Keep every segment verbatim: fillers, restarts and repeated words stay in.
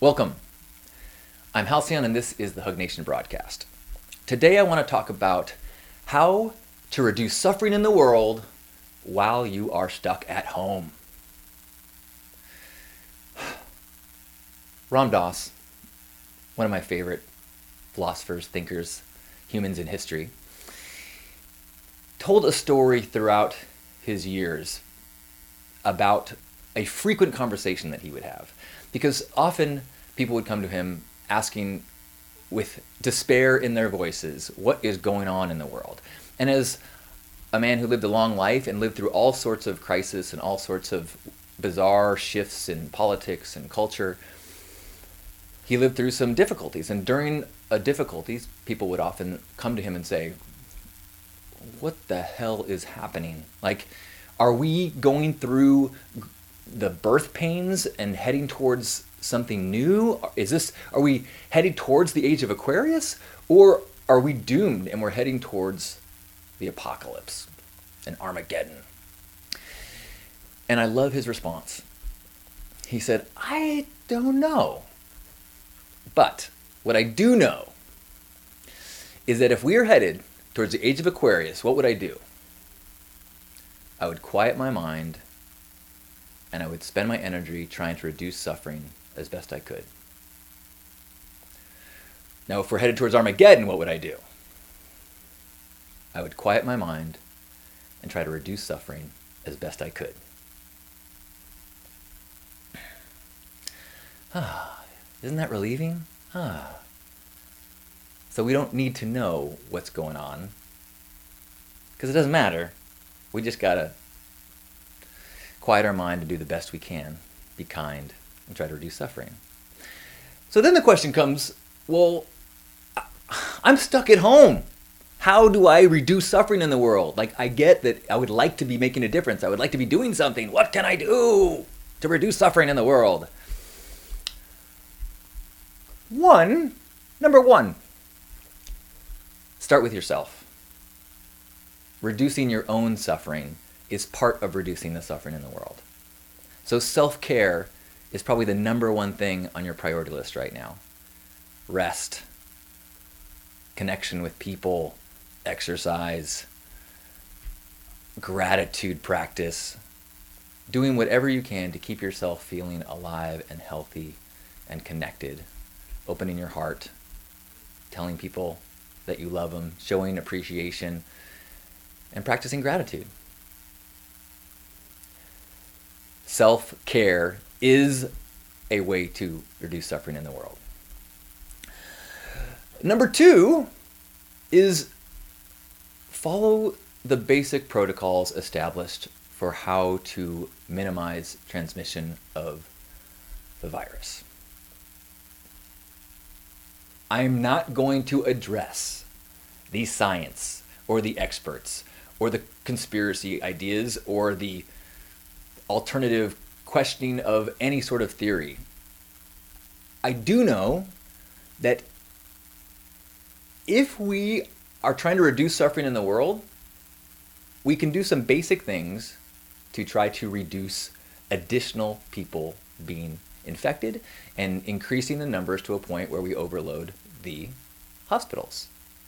Welcome. I'm Halcyon and this is the Hug Nation broadcast. Today I want to talk about how to reduce suffering in the world while you are stuck at home. Ram Dass, one of my favorite philosophers, thinkers, humans in history, told a story throughout his years about a frequent conversation that he would have. Because often people would come to him asking with despair in their voices, what is going on in the world? And as a man who lived a long life and lived through all sorts of crises and all sorts of bizarre shifts in politics and culture, he lived through some difficulties. And during a difficulties, people would often come to him and say, what the hell is happening? Like, are we going through the birth pains and heading towards something new? Is this, are we heading towards the age of Aquarius, or are we doomed and we're heading towards the apocalypse and Armageddon? And I love his response. He said, I don't know. But what I do know is that if we are headed towards the age of Aquarius, what would I do? I would quiet my mind and I would spend my energy trying to reduce suffering as best I could. Now, if we're headed towards Armageddon, what would I do? I would quiet my mind and try to reduce suffering as best I could. Ah, isn't that relieving? Ah. So we don't need to know what's going on, because it doesn't matter. We just gotta quiet our mind and do the best we can, be kind, and try to reduce suffering. So then the question comes, well, I'm stuck at home. How do I reduce suffering in the world? Like, I get that I would like to be making a difference. I would like to be doing something. What can I do to reduce suffering in the world? One, number one, start with yourself. Reducing your own suffering is part of reducing the suffering in the world. So self-care is probably the number one thing on your priority list right now. Rest, connection with people, exercise, gratitude practice, doing whatever you can to keep yourself feeling alive and healthy and connected, opening your heart, telling people that you love them, showing appreciation, and practicing gratitude. Self-care is a way to reduce suffering in the world. Number two is follow the basic protocols established for how to minimize transmission of the virus. I'm not going to address the science or the experts or the conspiracy ideas or the alternative questioning of any sort of theory. I do know that if we are trying to reduce suffering in the world, we can do some basic things to try to reduce additional people being infected and increasing the numbers to a point where we overload the hospitals.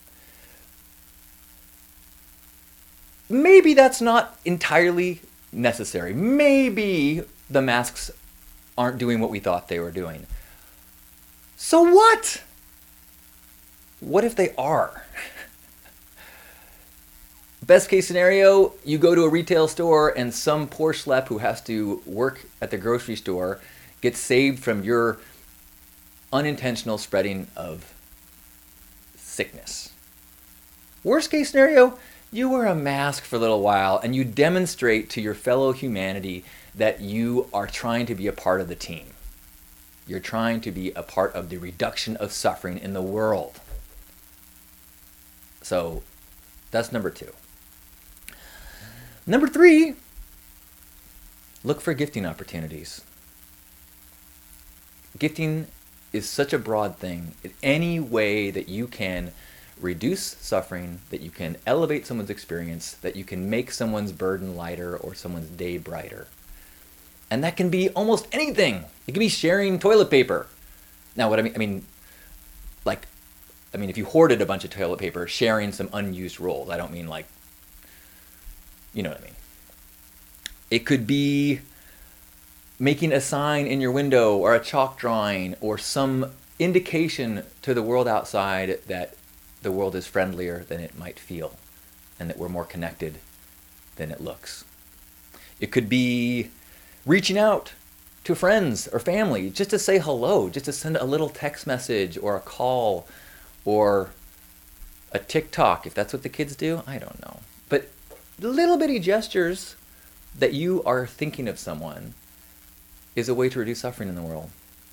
Maybe that's not entirely necessary. Maybe the masks aren't doing what we thought they were doing. So what? What if they are? Best case scenario, you go to a retail store and some poor schlep who has to work at the grocery store gets saved from your unintentional spreading of sickness. Worst case scenario, you wear a mask for a little while and you demonstrate to your fellow humanity that you are trying to be a part of the team. You're trying to be a part of the reduction of suffering in the world. So that's number two. Number three, look for gifting opportunities. Gifting is such a broad thing. In any way that you can reduce suffering, that you can elevate someone's experience, that you can make someone's burden lighter or someone's day brighter. And that can be almost anything. It can be sharing toilet paper. Now, what I mean, I mean, like, I mean, if you hoarded a bunch of toilet paper, sharing some unused rolls. I don't mean like, you know what I mean. It could be making a sign in your window or a chalk drawing or some indication to the world outside that the world is friendlier than it might feel and that we're more connected than it looks. It could be reaching out to friends or family just to say hello, just to send a little text message or a call or a TikTok, if that's what the kids do. I don't know. But little bitty gestures that you are thinking of someone is a way to reduce suffering in the world.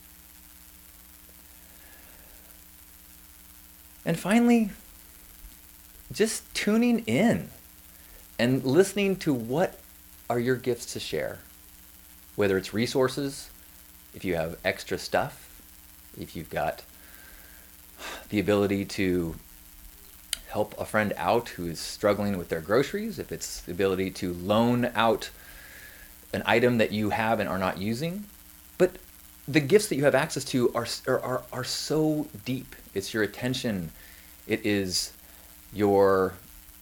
And finally, just tuning in and listening to what are your gifts to share. Whether it's resources, if you have extra stuff, if you've got the ability to help a friend out who is struggling with their groceries, if it's the ability to loan out an item that you have and are not using. But the gifts that you have access to are, are, are so deep. It's your attention. It is your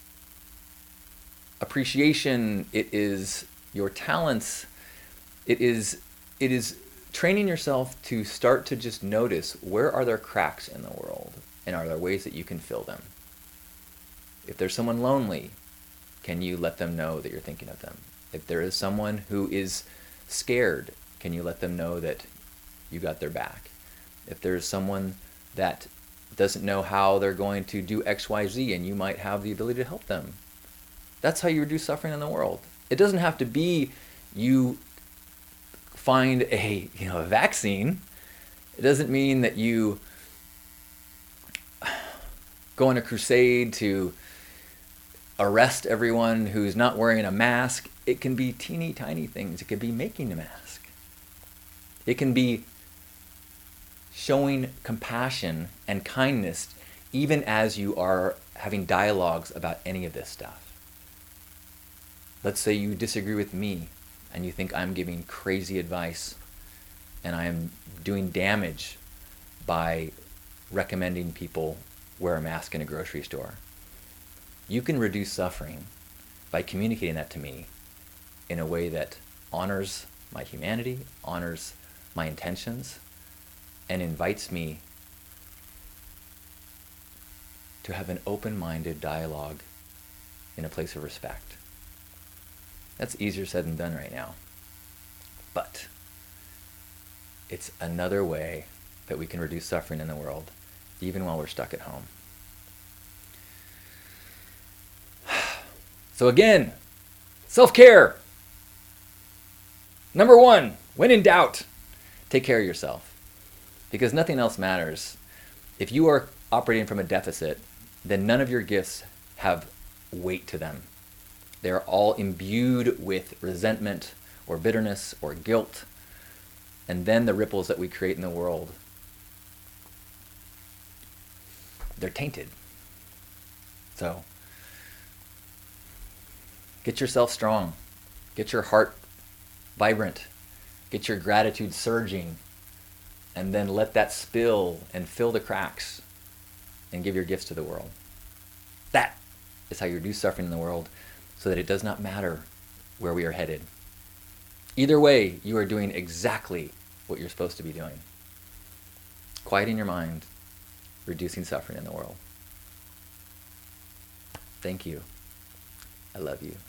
appreciation. It is your talents. It is, it is training yourself to start to just notice where are there cracks in the world and are there ways that you can fill them. If there's someone lonely, can you let them know that you're thinking of them? If there is someone who is scared, can you let them know that you got their back? If there's someone that doesn't know how they're going to do X, Y, Z, and you might have the ability to help them. That's how you reduce suffering in the world. It doesn't have to be you find a, you know, a vaccine. It doesn't mean that you go on a crusade to arrest everyone who's not wearing a mask. It can be teeny tiny things. It could be making a mask. It can be showing compassion and kindness even as you are having dialogues about any of this stuff. Let's say you disagree with me and you think I'm giving crazy advice and I am doing damage by recommending people wear a mask in a grocery store. You can reduce suffering by communicating that to me in a way that honors my humanity, honors my intentions, and invites me to have an open-minded dialogue in a place of respect. That's easier said than done right now. But it's another way that we can reduce suffering in the world, even while we're stuck at home. So again, self-care. Number one, when in doubt, take care of yourself. Because nothing else matters. If you are operating from a deficit, then none of your gifts have weight to them. They're all imbued with resentment or bitterness or guilt. And then the ripples that we create in the world, they're tainted. So, get yourself strong. Get your heart vibrant. Get your gratitude surging. And then let that spill and fill the cracks and give your gifts to the world. That is how you reduce suffering in the world so that it does not matter where we are headed. Either way, you are doing exactly what you're supposed to be doing. Quieting your mind, reducing suffering in the world. Thank you. I love you.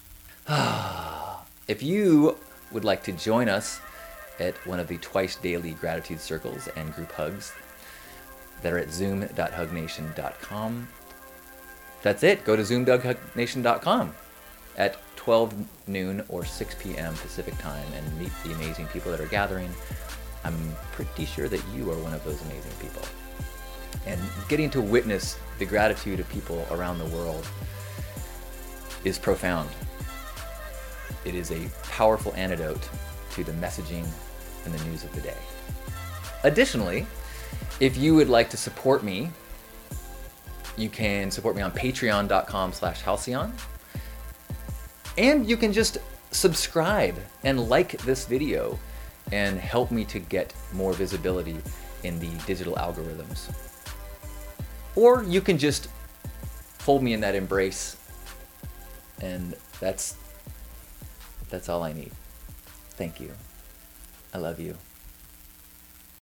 If you would like to join us at one of the twice daily gratitude circles and group hugs that are at zoom dot hug nation dot com. That's it. Go to zoom dot hug nation dot com at twelve noon or six p.m. Pacific time and meet the amazing people that are gathering. I'm pretty sure that you are one of those amazing people. And getting to witness the gratitude of people around the world is profound. It is a powerful antidote to the messaging and the news of the day. Additionally, if you would like to support me, you can support me on patreon dot com slash halcyon. And you can just subscribe and like this video and help me to get more visibility in the digital algorithms. Or you can just hold me in that embrace, and that's that's all I need. Thank you. I love you.